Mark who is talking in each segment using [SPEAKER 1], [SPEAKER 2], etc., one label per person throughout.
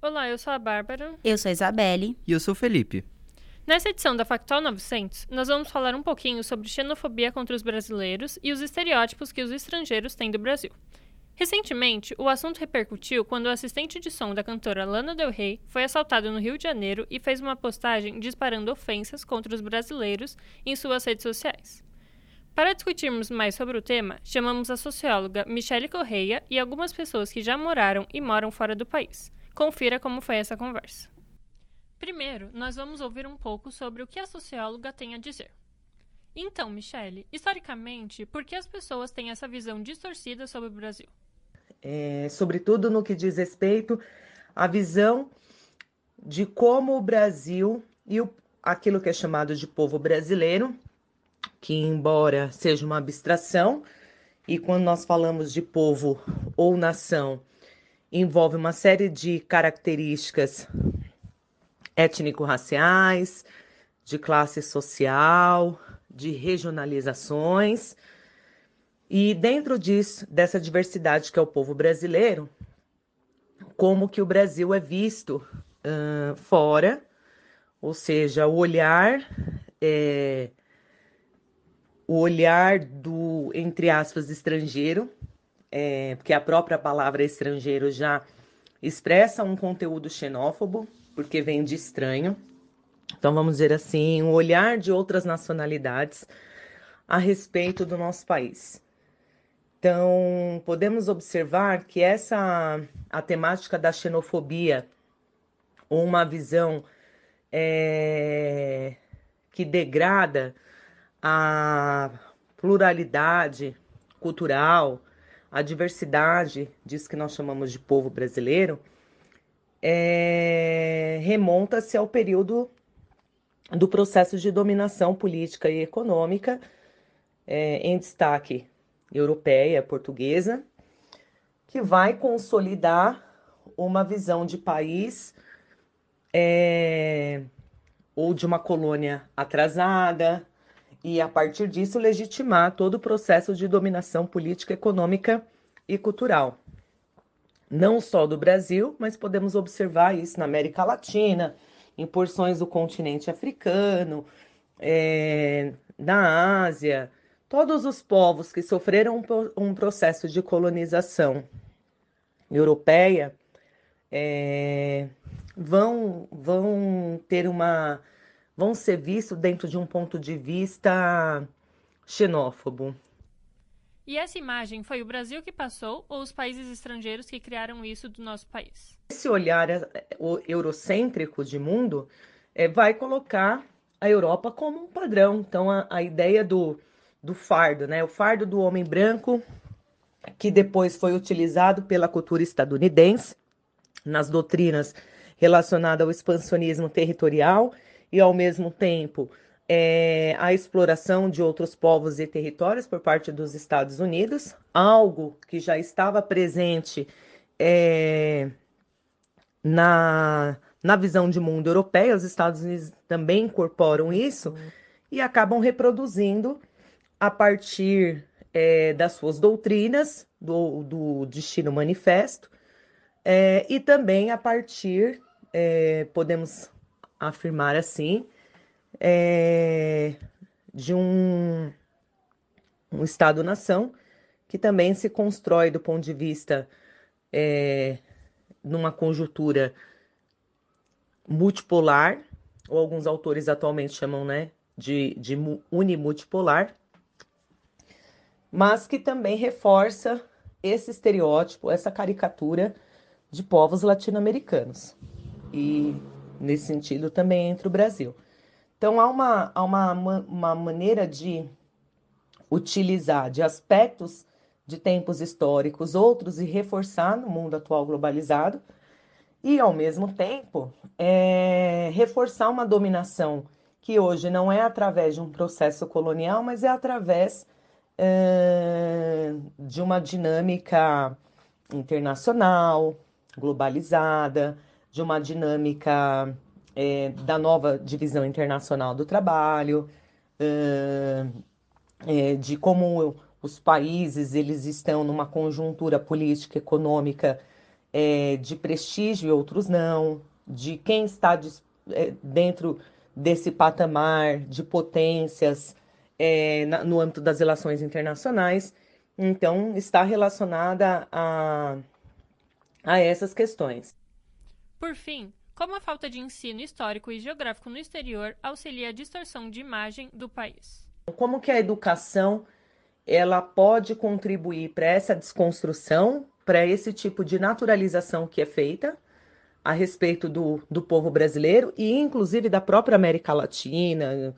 [SPEAKER 1] Olá, eu sou a Bárbara.
[SPEAKER 2] Eu sou a Isabelle.
[SPEAKER 3] E eu sou o Felipe.
[SPEAKER 1] Nessa edição da Factual 900, nós vamos falar um pouquinho sobre xenofobia contra os brasileiros e os estereótipos que os estrangeiros têm do Brasil. Recentemente, o assunto repercutiu quando o assistente de som da cantora Lana Del Rey foi assaltado no Rio de Janeiro e fez uma postagem disparando ofensas contra os brasileiros em suas redes sociais. Para discutirmos mais sobre o tema, chamamos a socióloga Michele Correia e algumas pessoas que já moraram e moram fora do país. Confira como foi essa conversa. Primeiro, nós vamos ouvir um pouco sobre o que a socióloga tem a dizer. Então, Michele, historicamente, por que as pessoas têm essa visão distorcida sobre o Brasil?
[SPEAKER 4] Sobretudo no que diz respeito à visão de como o Brasil e aquilo que é chamado de povo brasileiro, que embora seja uma abstração, e quando nós falamos de povo ou nação, envolve uma série de características étnico-raciais, de classe social, de regionalizações. E dentro disso, dessa diversidade que é o povo brasileiro, como que o Brasil é visto fora, ou seja, o olhar do, entre aspas, estrangeiro, porque a própria palavra estrangeiro já expressa um conteúdo xenófobo, porque vem de estranho. Então, vamos dizer assim, o olhar de outras nacionalidades a respeito do nosso país. Então, podemos observar que a temática da xenofobia, ou uma visão que degrada a pluralidade cultural, a diversidade disso que nós chamamos de povo brasileiro, remonta-se ao período do processo de dominação política e econômica, em destaque europeia, portuguesa, que vai consolidar uma visão de país ou de uma colônia atrasada, e a partir disso legitimar todo o processo de dominação política, econômica e cultural. Não só do Brasil, mas podemos observar isso na América Latina, em porções do continente africano, na Ásia. Todos os povos que sofreram um processo de colonização europeia vão ser vistos dentro de um ponto de vista xenófobo.
[SPEAKER 1] E essa imagem foi o Brasil que passou ou os países estrangeiros que criaram isso do nosso país?
[SPEAKER 4] Esse olhar eurocêntrico de mundo vai colocar a Europa como um padrão. Então, a ideia do fardo, né? O fardo do homem branco, que depois foi utilizado pela cultura estadunidense nas doutrinas relacionadas ao expansionismo territorial e, ao mesmo tempo, a exploração de outros povos e territórios por parte dos Estados Unidos, algo que já estava presente na visão de mundo europeia. Os Estados Unidos também incorporam isso e acabam reproduzindo a partir das suas doutrinas, do Destino Manifesto, e também a partir, podemos afirmar assim, de um Estado-nação que também se constrói do ponto de vista numa conjuntura multipolar, ou alguns autores atualmente chamam, né, de unimultipolar, mas que também reforça esse estereótipo, essa caricatura de povos latino-americanos. E, nesse sentido, também entre o Brasil. Então, há uma maneira de utilizar de aspectos de tempos históricos outros e reforçar no mundo atual globalizado e, ao mesmo tempo, reforçar uma dominação que hoje não é através de um processo colonial, mas é através de uma dinâmica internacional, globalizada, de uma dinâmica da nova divisão internacional do trabalho, de como os países eles estão numa conjuntura política, econômica de prestígio e outros não, de quem está dentro desse patamar de potências no âmbito das relações internacionais. Então, está relacionada a essas questões.
[SPEAKER 1] Por fim, como a falta de ensino histórico e geográfico no exterior auxilia a distorção de imagem do país?
[SPEAKER 4] Como que a educação ela pode contribuir para essa desconstrução, para esse tipo de naturalização que é feita a respeito do povo brasileiro e, inclusive, da própria América Latina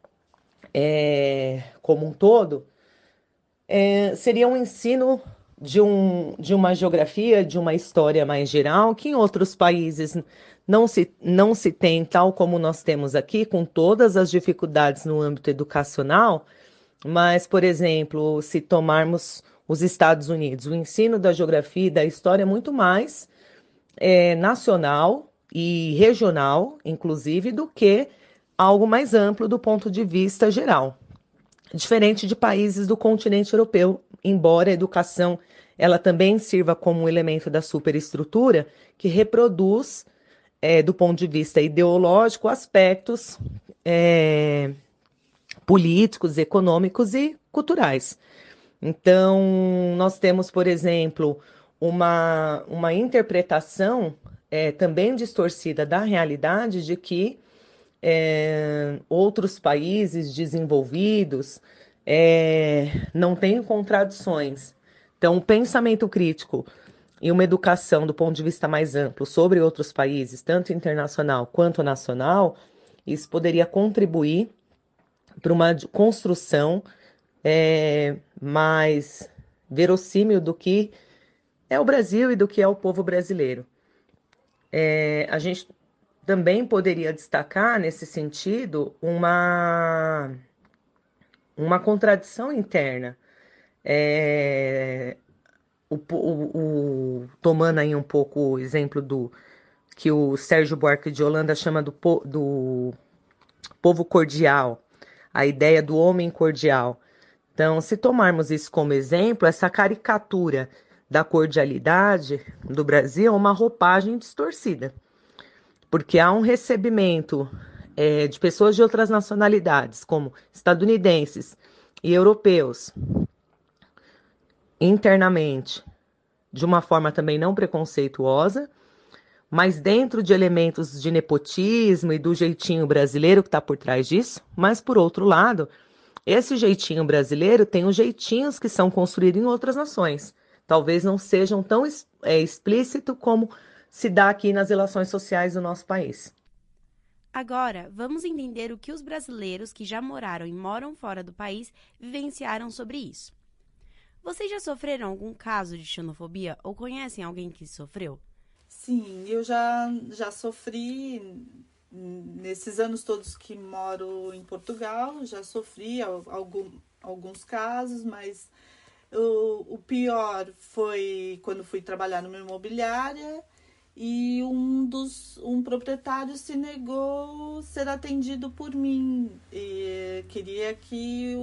[SPEAKER 4] como um todo, seria um ensino de uma geografia, de uma história mais geral, que em outros países não se tem, tal como nós temos aqui, com todas as dificuldades no âmbito educacional. Mas, por exemplo, se tomarmos os Estados Unidos, o ensino da geografia e da história é muito mais nacional e regional, inclusive, do que algo mais amplo do ponto de vista geral. Diferente de países do continente europeu, embora a educação ela também sirva como um elemento da superestrutura que reproduz, do ponto de vista ideológico, aspectos políticos, econômicos e culturais. Então, nós temos, por exemplo, uma interpretação também distorcida da realidade de que outros países desenvolvidos não têm contradições. Então, o pensamento crítico e uma educação do ponto de vista mais amplo sobre outros países, tanto internacional quanto nacional, isso poderia contribuir para uma construção mais verossímil do que é o Brasil e do que é o povo brasileiro. A gente também poderia destacar, nesse sentido, uma contradição interna. Tomando aí um pouco o exemplo que o Sérgio Buarque de Holanda chama do povo cordial, a ideia do homem cordial. Então, se tomarmos isso como exemplo, essa caricatura da cordialidade do Brasil é uma roupagem distorcida, porque há um recebimento de pessoas de outras nacionalidades, como estadunidenses e europeus, internamente, de uma forma também não preconceituosa, mas dentro de elementos de nepotismo e do jeitinho brasileiro que está por trás disso. Mas, por outro lado, esse jeitinho brasileiro tem os jeitinhos que são construídos em outras nações. Talvez não sejam tão explícito como se dá aqui nas relações sociais do nosso país.
[SPEAKER 2] Agora, vamos entender o que os brasileiros que já moraram e moram fora do país vivenciaram sobre isso. Vocês já sofreram algum caso de xenofobia ou conhecem alguém que sofreu?
[SPEAKER 3] Sim, eu já sofri nesses anos todos que moro em Portugal, já sofri alguns casos, mas o pior foi quando fui trabalhar numa imobiliária e um proprietário se negou a ser atendido por mim e queria que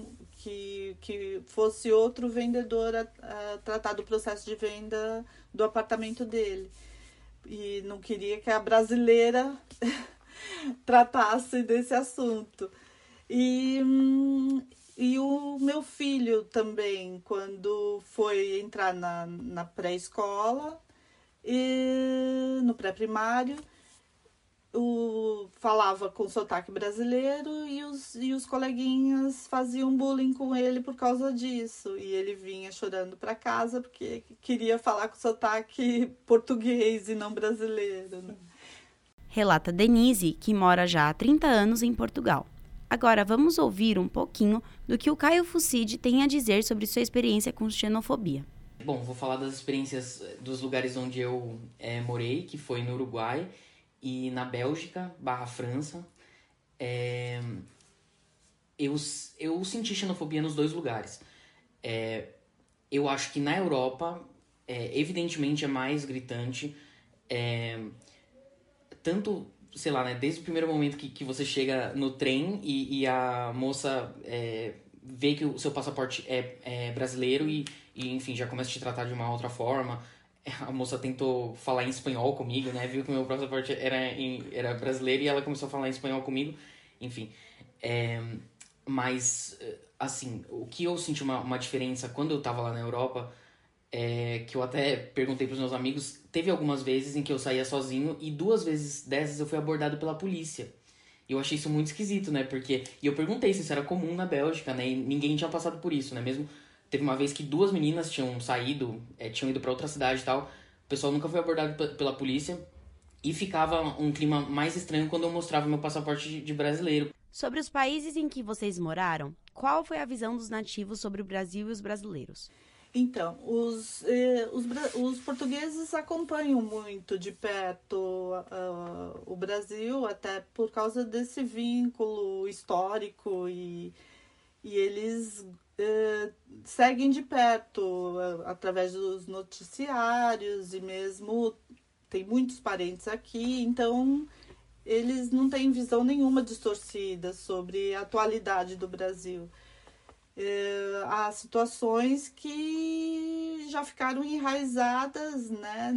[SPEAKER 3] fosse outro vendedor a tratar do processo de venda do apartamento dele. E não queria que a brasileira tratasse desse assunto. E o meu filho também, quando foi entrar na pré-escola, no pré-primário, falava com sotaque brasileiro e os coleguinhas faziam bullying com ele por causa disso. E ele vinha chorando para casa porque queria falar com sotaque português e não brasileiro, né?
[SPEAKER 2] Relata Denise, que mora já há 30 anos em Portugal. Agora vamos ouvir um pouquinho do que o Caio Fucide tem a dizer sobre sua experiência com xenofobia.
[SPEAKER 5] Bom, vou falar das experiências dos lugares onde eu morei, que foi no Uruguai e na Bélgica, França. Eu senti xenofobia nos dois lugares. Eu acho que na Europa, evidentemente, é mais gritante. Tanto, sei lá, né, desde o primeiro momento que você chega no trem e a moça vê que o seu passaporte é brasileiro e, enfim, já começa a te tratar de uma outra forma. a moça tentou falar em espanhol comigo, né? Viu que o meu passaporte era brasileiro e ela começou a falar em espanhol comigo. Enfim, é, mas, assim, o que eu senti uma diferença quando eu tava lá na Europa, que eu até perguntei pros meus amigos, teve algumas vezes em que eu saía sozinho e 2 vezes dessas eu fui abordado pela polícia. E eu achei isso muito esquisito, né? E eu perguntei se isso era comum na Bélgica, né? E ninguém tinha passado por isso, né? Mesmo teve uma vez que 2 meninas tinham saído, tinham ido pra outra cidade e tal. O pessoal nunca foi abordado pela polícia. E ficava um clima mais estranho quando eu mostrava meu passaporte de brasileiro.
[SPEAKER 2] Sobre os países em que vocês moraram, qual foi a visão dos nativos sobre o Brasil e os brasileiros?
[SPEAKER 3] Então, os portugueses acompanham muito de perto o Brasil, até por causa desse vínculo histórico, e eles seguem de perto através dos noticiários, e mesmo tem muitos parentes aqui, então eles não têm visão nenhuma distorcida sobre a atualidade do Brasil. Há situações que já ficaram enraizadas, né,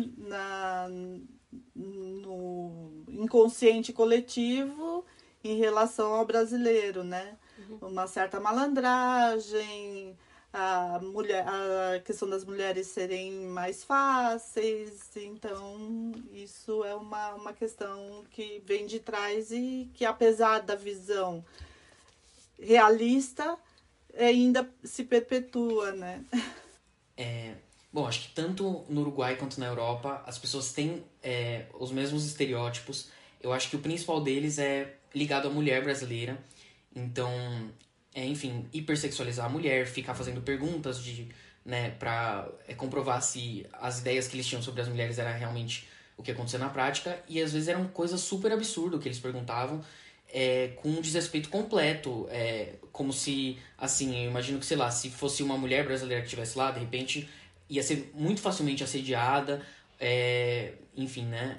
[SPEAKER 3] no inconsciente coletivo em relação ao brasileiro, né? Uma certa malandragem, a questão das mulheres serem mais fáceis. Então, isso é uma questão que vem de trás e que, apesar da visão realista, ainda se perpetua, né?
[SPEAKER 5] Bom, acho que tanto no Uruguai quanto na Europa, as pessoas têm os mesmos estereótipos. Eu acho que o principal deles é ligado à mulher brasileira. Então, enfim, hipersexualizar a mulher, ficar fazendo perguntas né, pra comprovar se as ideias que eles tinham sobre as mulheres era realmente o que acontecia na prática. E às vezes eram coisas super absurdas que eles perguntavam, com um desrespeito completo. Como se, assim, eu imagino que, sei lá, se fosse uma mulher brasileira que estivesse lá, de repente ia ser muito facilmente assediada, enfim, né?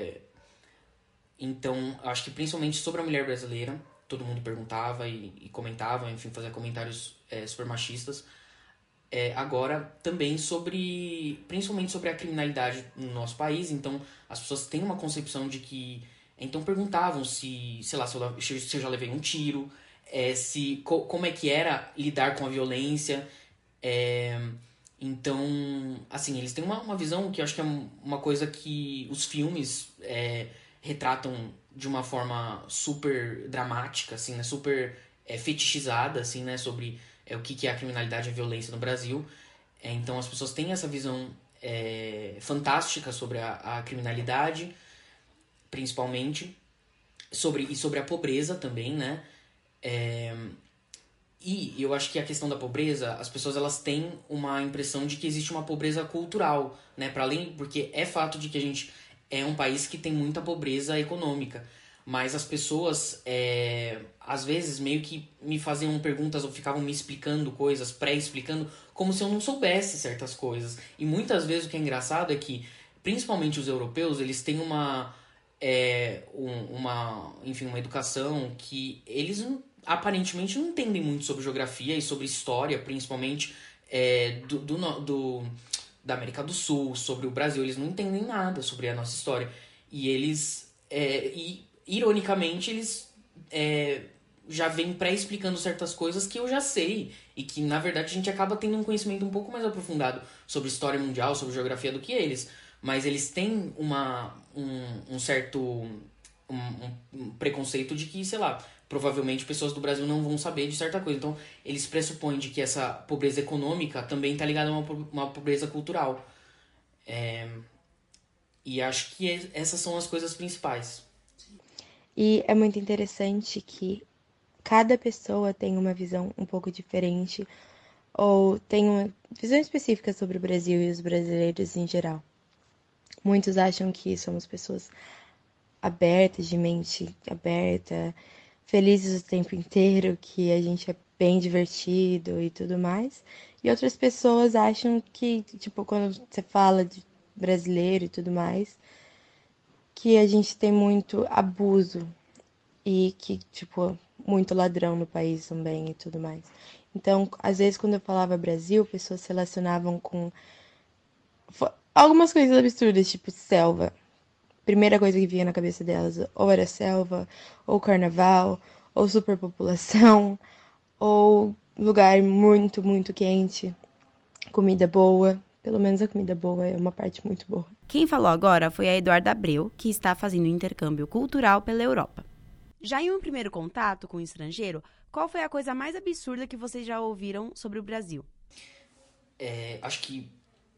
[SPEAKER 5] Então, acho que principalmente sobre a mulher brasileira, todo mundo perguntava e comentava, enfim, fazia comentários super machistas. Agora, também principalmente sobre a criminalidade no nosso país. Então, as pessoas têm uma concepção de que... Então, perguntavam se, sei lá, se eu já levei um tiro, como é que era lidar com a violência. Então, assim, eles têm uma visão que eu acho que é uma coisa que os filmes retratam de uma forma super dramática, assim, né? Super fetichizada, assim, né? Sobre o que é a criminalidade e a violência no Brasil. Então, as pessoas têm essa visão fantástica sobre a criminalidade, principalmente, e sobre a pobreza também, né? E eu acho que a questão da pobreza, as pessoas elas têm uma impressão de que existe uma pobreza cultural, né? Para além, porque é fato de que a gente é um país que tem muita pobreza econômica, mas as pessoas às vezes meio que me faziam perguntas ou ficavam me explicando coisas, pré-explicando, como se eu não soubesse certas coisas. E muitas vezes o que é engraçado é que, principalmente os europeus, eles têm enfim, uma educação que eles aparentemente não entendem muito sobre geografia e sobre história, principalmente da América do Sul, sobre o Brasil. Eles não entendem nada sobre a nossa história. E eles, ironicamente, eles já vêm pré-explicando certas coisas que eu já sei. E que, na verdade, a gente acaba tendo um conhecimento um pouco mais aprofundado sobre história mundial, sobre geografia do que eles. Mas eles têm um certo preconceito de que, sei lá, provavelmente pessoas do Brasil não vão saber de certa coisa. Então, eles pressupõem de que essa pobreza econômica também está ligada a uma pobreza cultural. E acho que essas são as coisas principais.
[SPEAKER 6] E é muito interessante que cada pessoa tem uma visão um pouco diferente ou tem uma visão específica sobre o Brasil e os brasileiros em geral. Muitos acham que somos pessoas abertas, de mente aberta, felizes o tempo inteiro, que a gente é bem divertido e tudo mais. E outras pessoas acham que, tipo, quando você fala de brasileiro e tudo mais, que a gente tem muito abuso e que, tipo, muito ladrão no país também e tudo mais. Então, às vezes, quando eu falava Brasil, pessoas se relacionavam com... algumas coisas absurdas, tipo selva. Primeira coisa que vinha na cabeça delas, ou era selva, ou carnaval, ou superpopulação, ou lugar muito, muito quente, comida boa. Pelo menos a comida boa é uma parte muito boa.
[SPEAKER 2] Quem falou agora foi a Eduarda Abreu, que está fazendo intercâmbio cultural pela Europa. Já em um primeiro contato com o estrangeiro, qual foi a coisa mais absurda que vocês já ouviram sobre o Brasil?
[SPEAKER 5] Acho que,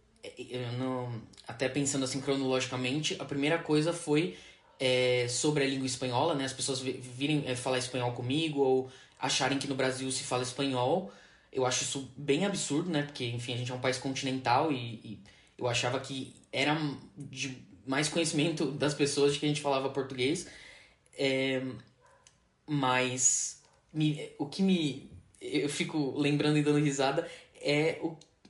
[SPEAKER 5] até pensando assim cronologicamente, a primeira coisa foi sobre a língua espanhola, né? As pessoas virem falar espanhol comigo ou acharem que no Brasil se fala espanhol. Eu acho isso bem absurdo, né? Porque, enfim, a gente é um país continental e eu achava que era de mais conhecimento das pessoas de que a gente falava português. Mas eu fico lembrando e dando risada é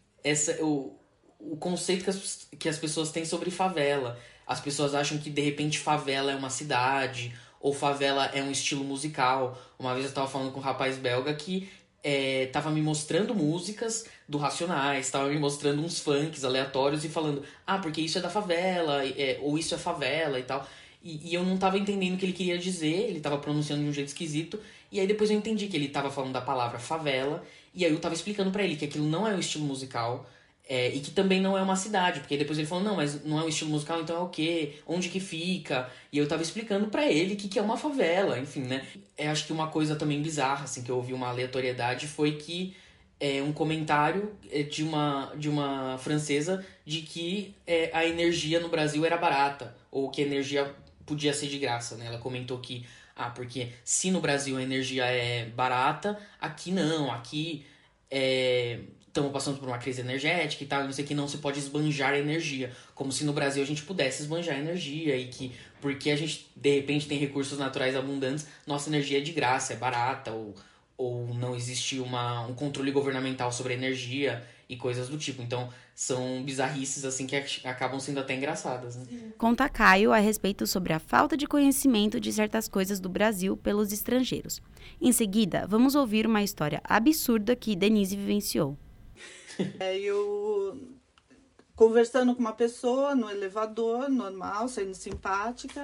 [SPEAKER 5] o conceito que as pessoas têm sobre favela. As pessoas acham que, de repente, favela é uma cidade, ou favela é um estilo musical. Uma vez eu estava falando com um rapaz belga que tava me mostrando músicas do Racionais, tava me mostrando uns funks aleatórios e falando, porque isso é da favela, ou isso é favela e tal. E eu não tava entendendo o que ele queria dizer, ele tava pronunciando de um jeito esquisito, e aí depois eu entendi que ele tava falando da palavra favela, e aí eu tava explicando pra ele que aquilo não é um estilo musical, e que também não é uma cidade, porque depois ele falou, não, mas não é um estilo musical, então é o quê? Onde que fica? E eu tava explicando pra ele o que é uma favela, enfim, né? Acho que uma coisa também bizarra, assim, que eu ouvi uma aleatoriedade foi que um comentário de uma francesa de que a energia no Brasil era barata, ou que a energia podia ser de graça, né? Ela comentou que, porque se no Brasil a energia é barata, aqui não, aqui estamos passando por uma crise energética e tal, não sei que não se pode esbanjar a energia, como se no Brasil a gente pudesse esbanjar a energia e que porque a gente de repente tem recursos naturais abundantes, nossa energia é de graça, é barata, ou não existe um controle governamental sobre a energia e coisas do tipo. Então, são bizarrices assim que acabam sendo até engraçadas, né?
[SPEAKER 2] Conta Caio a respeito sobre a falta de conhecimento de certas coisas do Brasil pelos estrangeiros. Em seguida, vamos ouvir uma história absurda que Denise vivenciou.
[SPEAKER 3] Eu conversando com uma pessoa no elevador, normal, sendo simpática,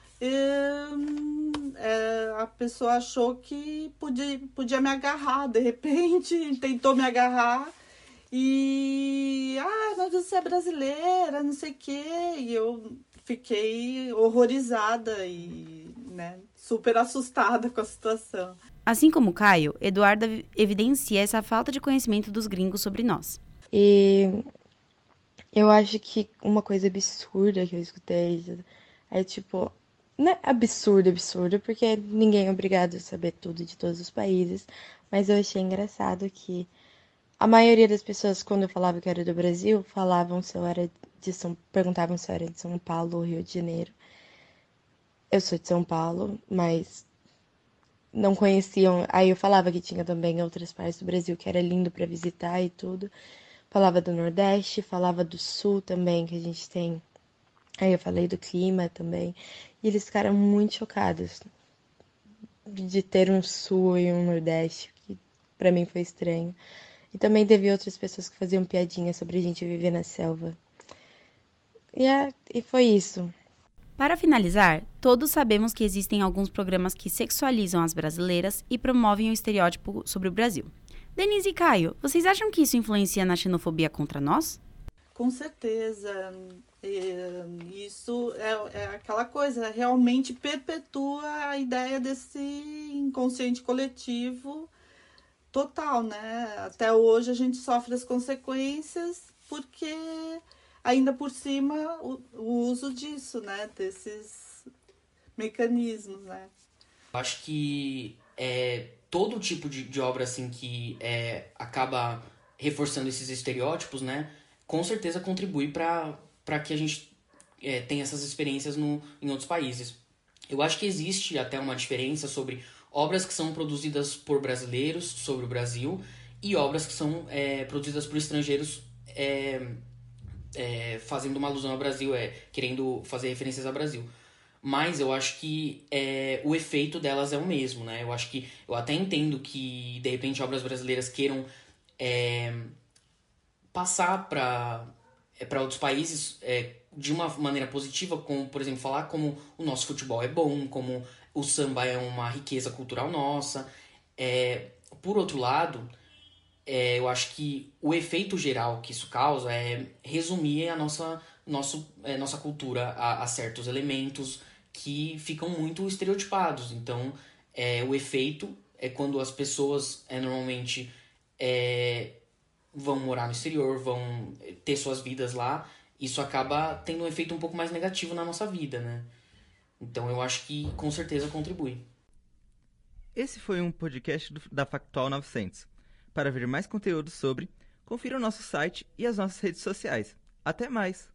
[SPEAKER 3] a pessoa achou que podia me agarrar, de repente, tentou me agarrar e, mas você é brasileira, não sei o quê, e eu fiquei horrorizada e, né, super assustada com a situação.
[SPEAKER 2] Assim como Caio, Eduarda evidencia essa falta de conhecimento dos gringos sobre nós.
[SPEAKER 6] E eu acho que uma coisa absurda que eu escutei é tipo, não é absurdo, porque ninguém é obrigado a saber tudo de todos os países, mas eu achei engraçado que a maioria das pessoas, quando eu falava que era do Brasil, perguntavam se eu era de São Paulo ou Rio de Janeiro. Eu sou de São Paulo, mas não conheciam. Aí eu falava que tinha também outras partes do Brasil que era lindo para visitar e tudo. Falava do Nordeste, falava do Sul também, que a gente tem. Aí eu falei do clima também. E eles ficaram muito chocados de ter um Sul e um Nordeste, que para mim foi estranho. E também teve outras pessoas que faziam piadinha sobre a gente viver na selva. E foi isso.
[SPEAKER 2] Para finalizar, todos sabemos que existem alguns programas que sexualizam as brasileiras e promovem o estereótipo sobre o Brasil. Denise e Caio, vocês acham que isso influencia na xenofobia contra nós?
[SPEAKER 3] Com certeza. Isso é aquela coisa, realmente perpetua a ideia desse inconsciente coletivo total, né? Até hoje a gente sofre as consequências porque ainda por cima o uso disso, né? Desses mecanismos, né?
[SPEAKER 5] Acho que todo tipo de obra assim que acaba reforçando esses estereótipos, né? Com certeza contribui para que a gente tenha essas experiências em outros países. Eu acho que existe até uma diferença sobre obras que são produzidas por brasileiros sobre o Brasil e obras que são produzidas por estrangeiros fazendo uma alusão ao Brasil, querendo fazer referências ao Brasil. Mas eu acho que o efeito delas é o mesmo, né? Eu até entendo que, de repente, obras brasileiras queiram passar para para outros países de uma maneira positiva, como, por exemplo, falar como o nosso futebol é bom, como o samba é uma riqueza cultural nossa. Por outro lado, eu acho que o efeito geral que isso causa é resumir a nossa cultura a certos elementos que ficam muito estereotipados. Então, o efeito é quando as pessoas normalmente vão morar no exterior, vão ter suas vidas lá, isso acaba tendo um efeito um pouco mais negativo na nossa vida, né? Então eu acho que com certeza contribui.
[SPEAKER 7] Esse foi um podcast da Factual 900. Para ver mais conteúdo sobre, confira o nosso site e as nossas redes sociais. Até mais!